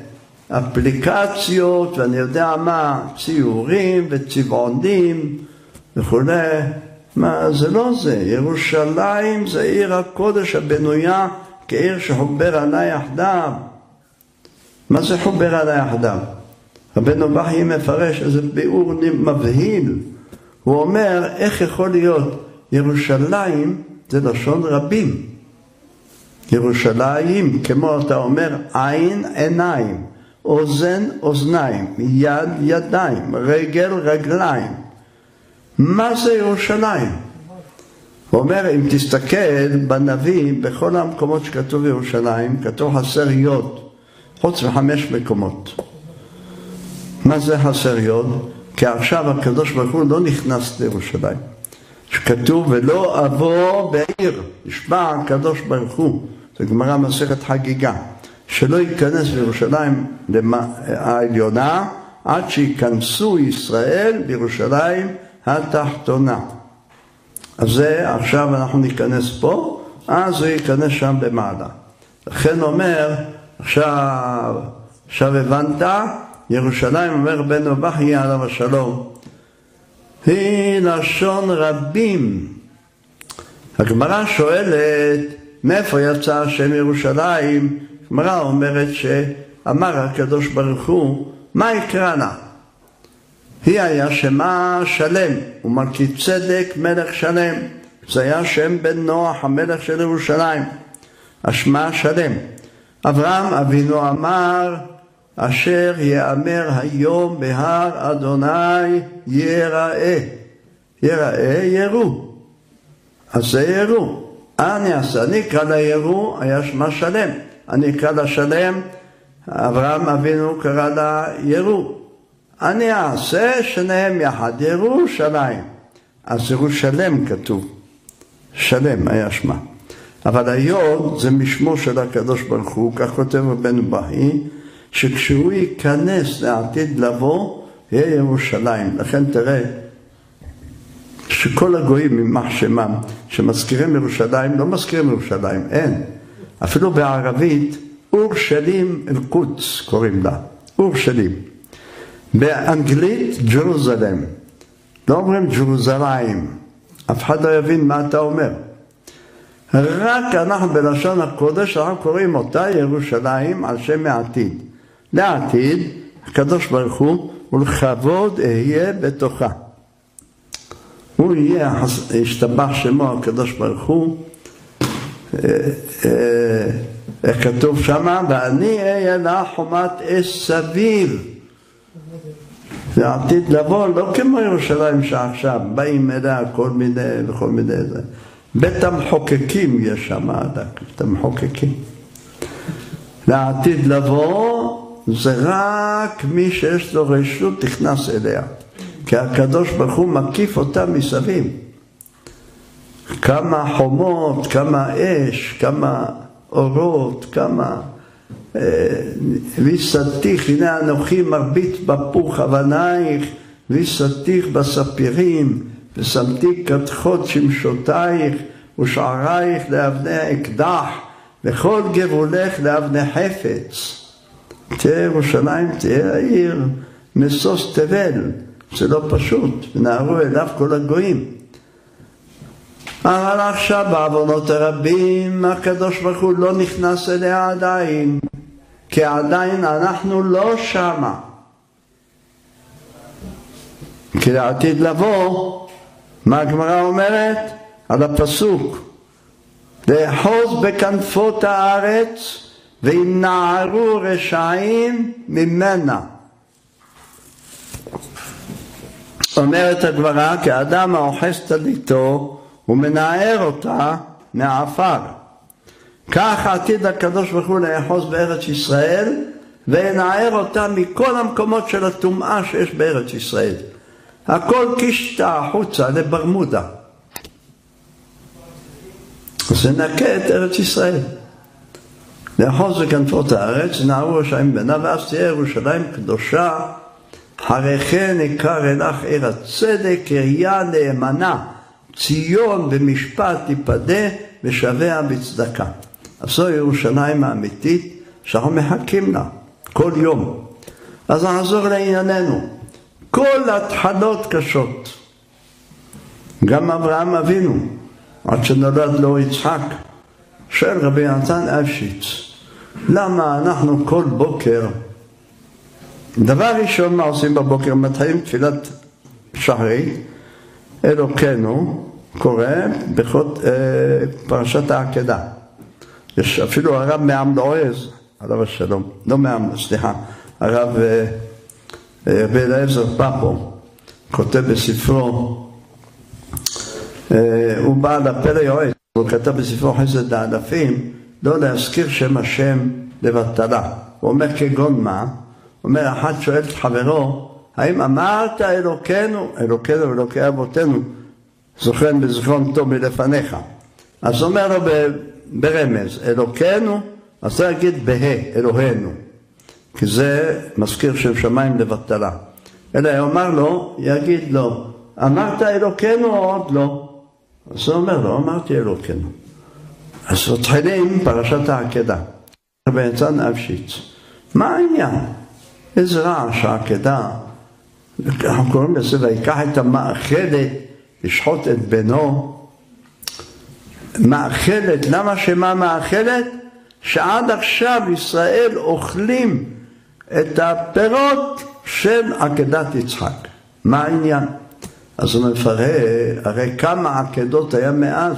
[SPEAKER 1] אפליקציות, ואני יודע מה, ציורים וצבעונים וכו'. מה, זה לא זה. ירושלים זה עיר הקודש הבנויה כעיר שחובר עלי יחדיו. מה זה חובר עלי יחדיו? רבנו בכי מפרש איזה ביאור מבהיל. הוא אומר, איך יכול להיות? ירושלים זה לשון רבים. ירושלים, כמו אתה אומר, עין עיניים, אוזן אוזניים, יד ידיים, רגל רגליים. מה זה ירושלים? הוא אומר, אם תסתכל בנביא, בכל המקומות שכתוב ירושלים, כתוב חסר יוד, חוץ מ5 מקומות. מה זה חסר יוד? כי עכשיו הקדוש ברוך הוא לא נכנס לירושלים. שכתוב, ולא אבוא בעיר, נשבע הקדוש ברוך הוא, זה גמרא מסכת חגיגה, שלא ייכנס לירושלים העליונה, עד שיכנסו ישראל בירושלים התחתונה. אז זה עכשיו אנחנו ניכנס פה, אז הוא ייכנס שם למעלה. לכן אומר, עכשיו הבנת, ירושלים אומר רבנו בכי עליו השלום, היא לשון רבים. הגמרא שואלת, מאיפה יצא השם ירושלים? הגמרא אומרת שאמר הקדוש ברוך הוא, מה יקרא לה? היא היה שמה שלם, ומלכי צדק מלך שלם. זה היה שם בן נוח המלך של ירושלים, השמה שלם. אברהם אבינו אמר, אשר יאמר היום בהר אדוני יראה. יראה יראו. אז זה יראו. אני אקרא לה יראו, היה שמה שלם. אני אקרא לה שלם, אברהם אבינו קרא לה יראו. אני אעשה שניהם יחד, ירושלים. אז ירושלם כתוב. שלם היה שמה. אבל היום זה משמו של הקדוש ברוך הוא, כך כותב רבנו בכי, שכשהוא ייכנס לעתיד לבוא, יהיה ירושלים. לכן תראה, שכל הגויים ממח שמם, שמזכירים ירושלים, לא מזכירים ירושלים, אין. אפילו בערבית, אורשלים אל-קודס קוראים לה, אורשלים. באנגלית, ג'רוזלם. לא אומרים ג'רוזליים. אף אחד לא יבין מה אתה אומר. רק אנחנו בלשון הקודש, אנחנו קוראים אותה ירושלים על שם העתיד. לעתיד, הקדוש ברוך הוא, ולכבוד אהיה בתוכה. הוא יהיה, השתבח שמו הקדוש ברוך הוא, כתוב שמה, ואני אהיה לה חומת אש סביב. זה עתיד לבוא, לא כמו ירושלים שעכשיו, באים אליה כל מיני וכל מיני זה. בית המחוקקים יש שם, בית המחוקקים. לעתיד לבוא, זה רק מי שיש לו רשות תכנס אליה. כי הקדוש ברוך הוא מקיף אותה מסביב. כמה חומות, כמה אש, כמה אורות, כמה ויסתיך, הנה אנוכי מרבית בפוך אבנייך, ויסתיך בספירים, ושמתי כתחות שמשותייך, ושערייך לאבני אקדח, וכל גבולך לאבני חפץ. תהיה ירושלים, תהיה העיר משוש תבל, זה לא פשוט, ונערו אליו כל הגויים. אבל עכשיו בעוונות הרבים, הקדוש ברוך הוא לא נכנס אליה עדיין, כי עדיין אנחנו לא שמה. כי לעתיד לבוא, מה הגמרא אומרת? על הפסוק, לאחוז בכנפות הארץ, וימנערו רשעים ממנה. אומרת הגמרא, כי האדם האוחז טליתו, הוא מנער אותה מהעפר. כך עתיד הקדוש ברוך הוא לאחוז בארץ ישראל, וינער אותה מכל המקומות של הטומאה שיש בארץ ישראל. הכל קישתה החוצה לברמודה. זה נקה את ארץ ישראל. לאחוז בכנפות הארץ, נערו רשעים ממנה, ואז תהיה ירושלים קדושה, אחרי כן יקרא לך עיר הצדק, קריה נאמנה, ציון במשפט תיפדה ושביה בצדקה. אז זו ירושלים האמיתית שאנחנו מחכים לה כל יום. אז נעזור לענייננו. כל התחלות קשות. גם אברהם אבינו, עד שנולד לו יצחק, שואל רבי נתן אפשיץ, למה אנחנו כל בוקר, דבר ראשון מה עושים בבוקר, מתחילים תפילת שחרית, אלוקינו, קורא פרשת העקדה. יש אפילו הרב מעם לועז, עליו השלום, לא מעם, סליחה, הרב רבי אליעזר פפו, כותב בספרו, הוא בא לפלא יועץ, הוא כתב בספרו חסד האלפים, לא להזכיר שם השם לבטלה. הוא אומר כגון מה? הוא אומר, אחד שואל את חברו, האם אמרת אלוקינו, אלוקינו ואלוקי אבותינו, זוכרן בזכרון טוב מלפניך. אז אומר לו ברמז, אלוקינו, אז זה יגיד בה, אלוהינו. כי זה מזכיר שם שמיים לבטלה. אלא אומר לו, יגיד לו, אמרת אלוקינו או עוד לא? אז הוא אומר לו, אמרתי אלוקינו. אז מתחילים פרשת העקדה. רבי נתן אפשיץ. מה העניין? איזה רעש העקדה. אנחנו קוראים לזה, ויקח את המאכלת, לשחוט את בנו. מאכלת, למה שמה מאכלת? שעד עכשיו ישראל אוכלים את הפירות של עקדת יצחק. מה העניין? אז הוא מפרט, הרי כמה עקדות היה מאז?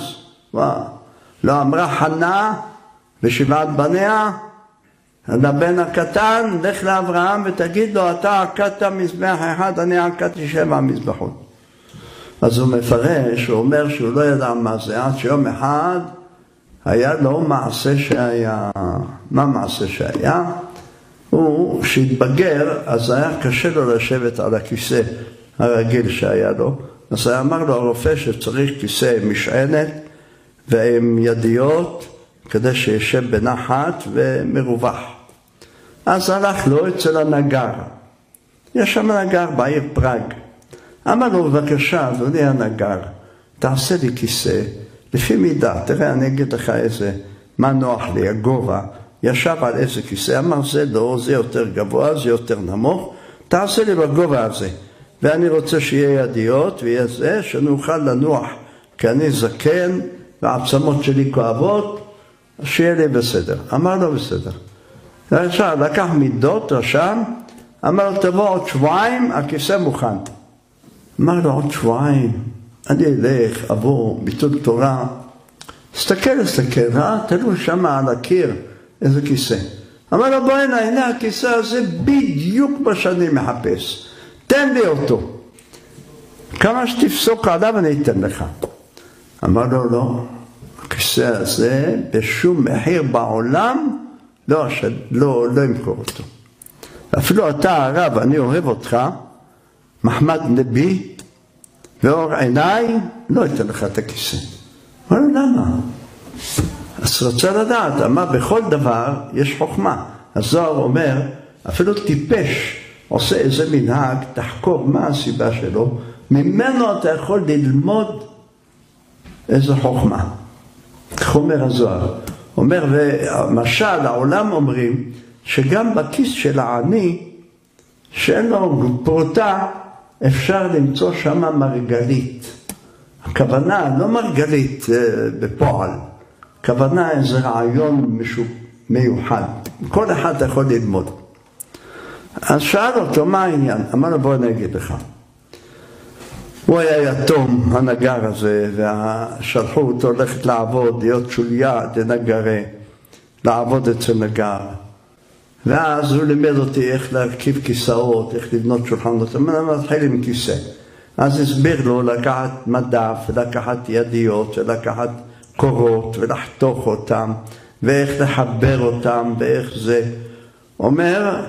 [SPEAKER 1] לא אמרה חנה ושבעת בניה, לבן הקטן, לך לאברהם ותגיד לו, אתה עקדת מזבח אחד, אני עקדתי 7 מזבחות. אז הוא מפרש, הוא אומר שהוא לא ידע מה זה, עד שיום אחד היה לו מעשה שהיה. מה מעשה שהיה? הוא שהתבגר, אז היה קשה לו לשבת על הכיסא הרגיל שהיה לו. אז אמר לו הרופא שצריך כיסא משענת ועם ידיות כדי שישב בנחת ומרווח. אז הלך לו אצל הנגר. יש שם נגר בעיר פראג. אמר לו, בבקשה, אדוני הנגר, תעשה לי כיסא לפי מידה. תראה, אני אגיד לך איזה, מה נוח לי, הגובה. ישב על איזה כיסא, אמר, זה לא, זה יותר גבוה, זה יותר נמוך. תעשה לי בגובה הזה. ואני רוצה שיהיה ידיות, ויהיה זה, שנוכל לנוח, כי אני זקן, והעצמות שלי כואבות, שיהיה לי בסדר. אמר לו, בסדר. לקח מידות, רשם, אמר לו, תבוא עוד שבועיים, הכיסא מוכן. אמר לו, עוד שבועיים, אני אלך, אבוא, ביטול תורה. הסתכל, תלו שם על הקיר, איזה כיסא. אמר לו, בוא הנה הכיסא הזה בדיוק מה שאני מחפש. תן לי אותו. כמה שתפסוק עליו אני אתן לך. אמר לו, לא, הכיסא הזה בשום מחיר בעולם לא ימכור אותו. אפילו אתה הרב, אני אוהב אותך, מחמד נבי ואור עיניי, לא אתן לך את הכיסא. אמר לו, למה? אז רוצה לדעת, אמר בכל דבר יש חוכמה. הזוהר אומר, אפילו טיפש עושה איזה מנהג, תחקור מה הסיבה שלו, ממנו אתה יכול ללמוד איזה חוכמה. כך אומר הזוהר. אומר, ומשל העולם אומרים, שגם בכיס של העני, שאין לו פרוטה, אפשר למצוא שם מרגלית. הכוונה, לא מרגלית בפועל, הכוונה איזה רעיון מיוחד. כל אחד יכול ללמוד. אז שאל אותו, מה העניין? אמר לו, בוא אני אגיד לך. הוא היה יתום, הנגר הזה, ושלחו אותו ללכת לעבוד, להיות שוליה לנגרה, לעבוד אצל נגר. ואז הוא לימד אותי איך להרכיב כיסאות, איך לבנות שולחנות. אני מתחיל עם כיסא. אז הסביר לו לקחת מדף, ולקחת ידיות, ולקחת קורות, ולחתוך אותם, ואיך לחבר אותם, ואיך זה. אומר,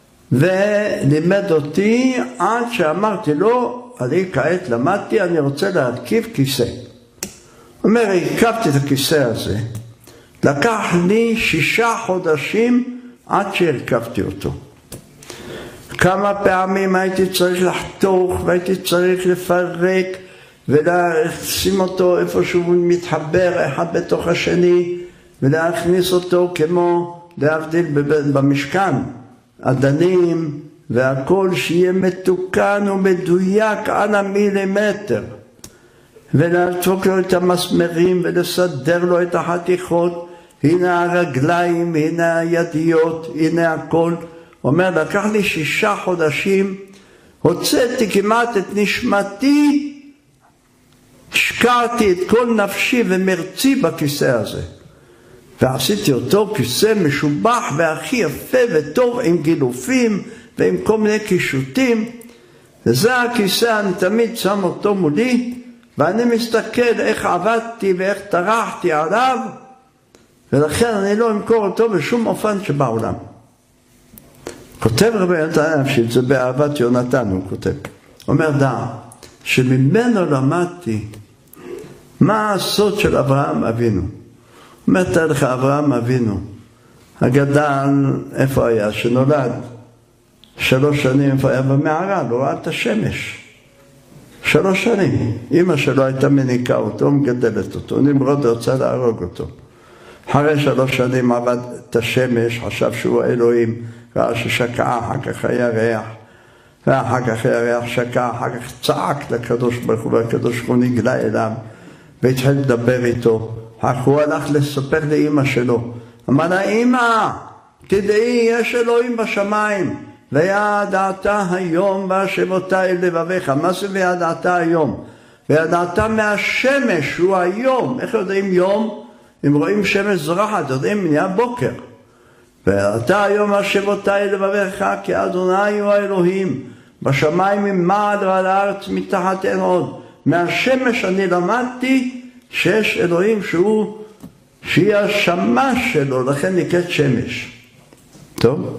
[SPEAKER 1] ולימד אותי עד שאמרתי לו, אני כעת למדתי, אני רוצה להרכיב כיסא. אומר, הרכבתי את הכיסא הזה, לקח לי 6 חודשים עד שהרכבתי אותו. כמה פעמים הייתי צריך לחתוך, והייתי צריך לפרק, ולשים אותו איפה שהוא מתחבר אחד בתוך השני, ולהכניס אותו כמו להבדיל במשכן, אדנים, והכל שיהיה מתוקן ומדויק על המילימטר, ולהדפוק לו את המסמרים ולסדר לו את החתיכות. הנה הרגליים, הנה הידיות, הנה הכל. אומר, לקח לי 6 חודשים, הוצאתי כמעט את נשמתי, השקעתי את כל נפשי ומרצי בכיסא הזה, ועשיתי אותו כיסא משובח והכי יפה וטוב, עם גילופים ועם כל מיני קישוטים. וזה הכיסא, אני תמיד שם אותו מולי, ואני מסתכל איך עבדתי ואיך טרחתי עליו, ולכן אני לא אמכור אותו בשום אופן שבעולם. כותב רבי יונתן הנפשית, זה באהבת יונתן הוא כותב. אומר, דע, שממנו למדתי מה הסוד של אברהם אבינו. אומר, תראה לך, אברהם אבינו, הגדל, איפה היה? שנולד 3 שנים, איפה היה? במערה, לא ראה את השמש. 3 שנים. אמא שלו הייתה מניקה אותו, מגדלת אותו. נמרוד רצה להרוג אותו. אחרי 3 שנים עבד את השמש, חשב שהוא האלוהים, ראה ששקעה, אחר כך היה ריח, ואחר כך היה ריח שקע, אחר כך צעק לקדוש ברוך הוא, והקדוש ברוך הוא נגלה אליו, והתחיל לדבר איתו. אחר הוא הלך לספר לאמא שלו. אמר לה, אמא, תדעי, יש אלוהים בשמיים, וידעת היום והשבותה אל לבביך. מה זה וידעת היום? וידעת מהשמש, הוא היום. איך יודעים יום? אם רואים שמש זורחת, יודעים, נהיה בוקר. ואתה היום השבותה אל לבביך, כי אדוני הוא האלוהים, בשמיים ממעל ועל הארץ מתחת אין עוד. מהשמש אני למדתי שיש אלוהים שהיא השמש שלו, לכן נקראת שמש. טוב?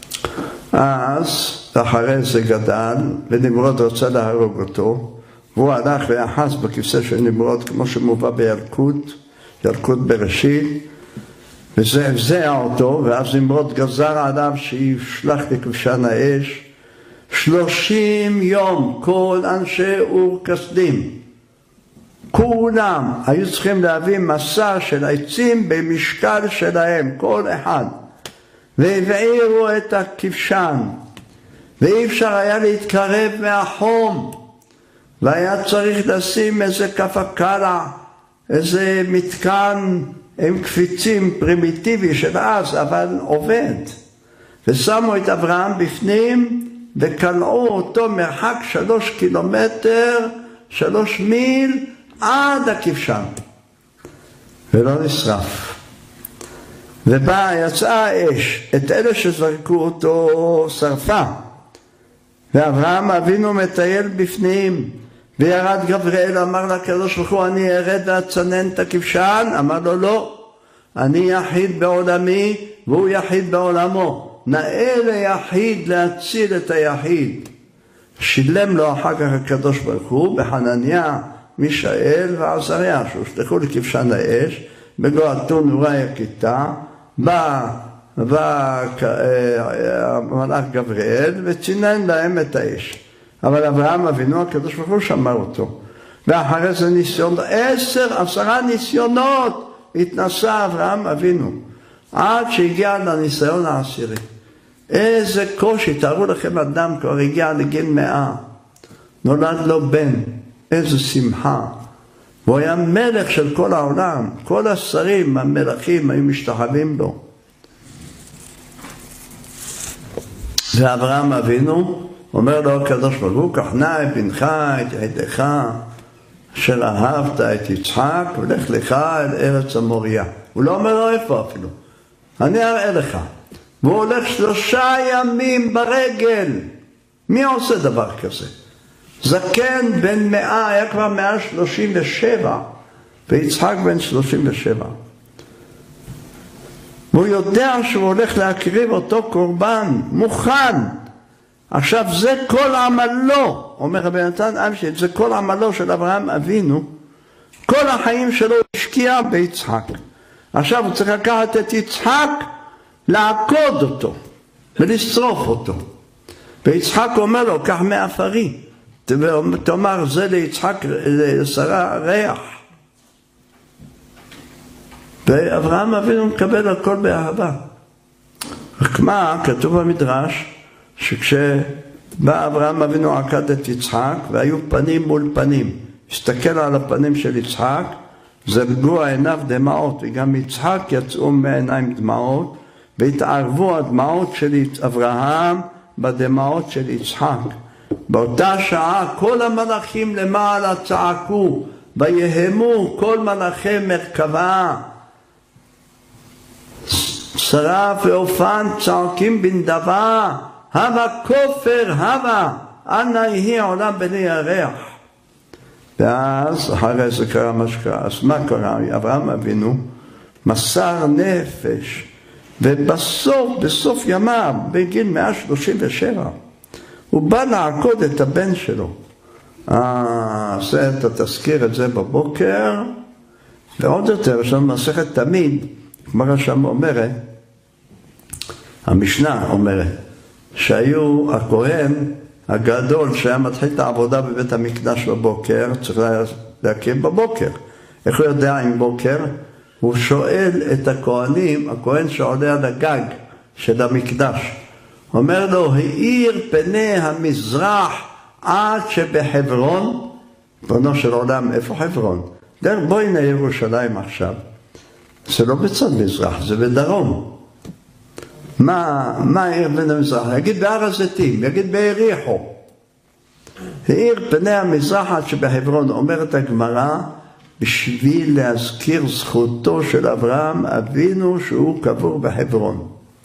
[SPEAKER 1] אז אחרי זה גדל, ונמרוד רצה להרוג אותו, והוא הלך ויחס בכיסא של נמרוד, כמו שמובא ילקוט בראשית, וזה הבזע אותו, ואז נמרוד גזר עליו שישלח לכבשן האש 30 יום. כל אנשי אור כסדים, כולם היו צריכים להביא מסע של עצים במשקל שלהם, כל אחד, והבעירו את הכבשן, ואי אפשר היה להתקרב מהחום, והיה צריך לשים איזה כפה קלה, איזה מתקן עם קפיצים פרימיטיבי של אז, אבל עובד. ושמו את אברהם בפנים, וקלעו אותו מרחק 3 קילומטר, 3 מיל, עד הכבשן. ולא נשרף. ובאה, יצאה האש, את אלה שזרקו אותו שרפה. ואברהם אבינו מטייל בפנים, וירד גבריאל, אמר לקדוש ברוך הוא, אני ארד ואצנן את הכבשן. אמר לו, לא, אני יחיד בעולמי והוא יחיד בעולמו, נאה ליחיד להציל את היחיד. שילם לו אחר כך הקדוש ברוך הוא בחנניה, מישאל ועזריה, שהושלחו לכבשן האש, בגועתון אורי הכיתה, בא המלאך גבריאל וצינן להם את האש. אבל אברהם אבינו, הקדוש ברוך הוא שמר אותו. ואחרי זה ניסיונות, 10 ניסיונות התנסה אברהם אבינו, עד שהגיע לניסיון העשירי. איזה קושי, תארו לכם אדם כבר הגיע לגיל 100, נולד לו בן, איזה שמחה. והוא היה מלך של כל העולם, כל השרים, המלכים היו משתחווים לו. ואברהם אבינו אומר לו הקדוש ברוך הוא, קח נא את בנך, את עדך, אשר אהבת את יצחק, ולך לך אל ארץ המוריה. הוא לא אומר לו איפה אפילו, אני אראה לך. והוא הולך 3 ימים ברגל. מי עושה דבר כזה? זקן בן 100, היה כבר 137, ויצחק בן 37. והוא יודע שהוא הולך להקריב אותו קורבן, מוכן. עכשיו זה כל עמלו, אומר רבי נתן אמשטיין, זה כל עמלו של אברהם אבינו, כל החיים שלו השקיע ביצחק. עכשיו הוא צריך לקחת את יצחק, לעקוד אותו ולשרוף אותו. ויצחק אומר לו, קח מעפרי, תאמר זה ליצחק לשרה ריח. ואברהם אבינו מקבל הכל באהבה. רק מה, כתוב במדרש, שכשבא אברהם אבינו עקד את יצחק, והיו פנים מול פנים, הסתכל על הפנים של יצחק, זלגו עיניו דמעות, וגם יצחק יצאו מעיניים דמעות, והתערבו הדמעות של אברהם בדמעות של יצחק. באותה שעה כל המלאכים למעלה צעקו, ויהמו כל מלאכי מרכבה. שרף ואופן צועקים בנדבה, הווה כופר הווה, אנא יהי עולם בני ירח. ואז אחרי זה קרה מה שקרה. אז מה קרה? אברהם אבינו מסר נפש, ובסוף ימיו, בגיל 137, הוא בא לעקוד את הבן שלו. אתה תזכיר את זה בבוקר, ועוד יותר, יש לנו מסכת תמיד, כמו שם אומרת, המשנה אומרת, שהיו הכהן הגדול שהיה מתחיל את העבודה בבית המקדש בבוקר, צריך להקים בבוקר. איך הוא יודע עם בוקר? הוא שואל את הכהנים, הכהן שעולה על הגג של המקדש, אומר לו, האיר פני המזרח עד שבחברון, בנו של עולם, איפה חברון? בואי הנה ירושלים עכשיו. זה לא בצד מזרח, זה בדרום. מה העיר פני המזרח? יגיד בהר הזיתים, יגיד ביריחו. האיר פני המזרח עד שבחברון, אומרת הגמרא, בשביל להזכיר זכותו של אברהם אבינו שהוא קבור בחברון.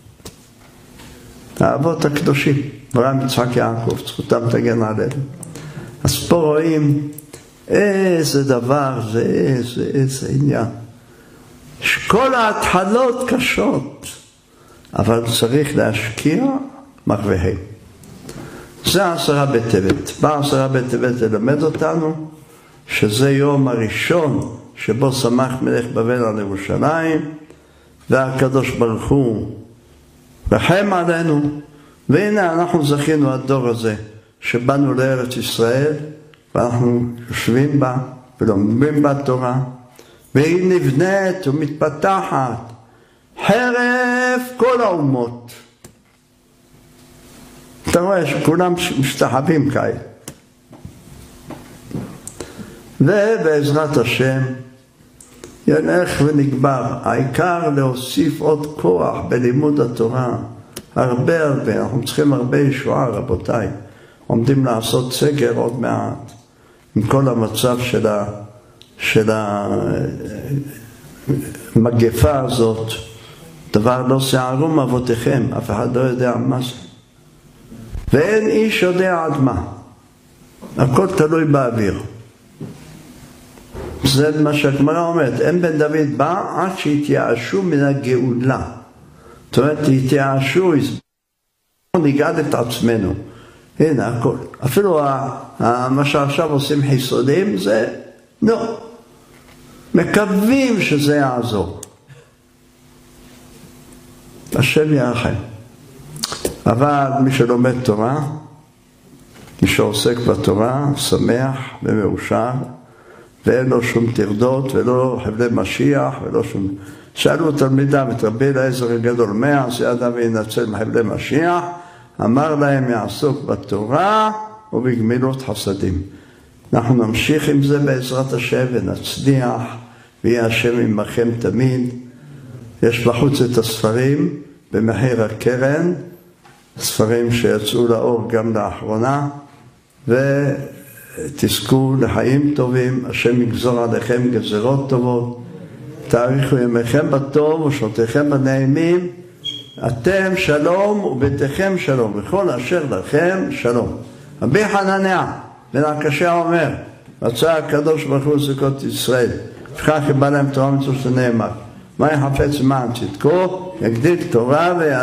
[SPEAKER 1] האבות הקדושים, אברהם, יצחק, יעקב, זכותם תגן עליהם. אז פה רואים איזה דבר זה, איזה עניין. שכל ההתחלות קשות, אבל צריך להשקיע מרוויהם. זה 10 בטבת. מה 10 בטבת ללמד אותנו? שזה יום הראשון שבו שמח מלך בבל על ירושלים, והקדוש ברוך הוא רחם עלינו, והנה אנחנו זכינו הדור הזה שבאנו לארץ ישראל, ואנחנו יושבים בה ולומדים בה תורה, והיא נבנית ומתפתחת חרף כל האומות. אתה רואה שכולם משתחווים כאלה. ובעזרת השם ילך ונגבר. העיקר להוסיף עוד כוח בלימוד התורה, הרבה, אנחנו צריכים הרבה ישועה רבותיי. עומדים לעשות סגר עוד מעט עם כל המצב של המגפה הזאת. דבר לא שערום אבותיכם, אף אחד לא יודע מה זה, ואין איש יודע עד מה, הכל תלוי באוויר. זה מה שהגמרא אומרת, אין בן דוד בא עד שהתייאשו מן הגאולה. זאת אומרת, התייאשו, נגאל את עצמנו. הנה הכל. אפילו מה שעכשיו עושים חיסונים זה, לא. מקווים שזה יעזור. השם ירחם. אבל מי שלומד תורה, מי שעוסק בתורה, שמח ומאושר, ואין לו שום טרדות, ולא חבלי משיח, ולא שום... שאלו תלמידיו את רבי אליעזר הגדול, מה יעשה אדם וינצל מחבלי משיח? אמר להם, יעסוק בתורה ובגמילות חסדים. אנחנו נמשיך עם זה בעזרת השם ונצליח, ויהיה השם עמכם תמיד. יש בחוץ את הספרים במחיר הקרן, ספרים שיצאו לאור גם לאחרונה, ותזכו לחיים טובים, השם יגזור עליכם גזרות טובות, תאריכו ימיכם בטוב ושעותיכם בנעימים, אתם שלום וביתכם שלום, וכל אשר לכם שלום. רבי חנניה בן עקשיא אומר, רצה הקדוש ברוך הוא זכות ישראל, וכך קיבל להם תורה מצוות שנאמר, מה יחפץ למען צדקו, יגדיל תורה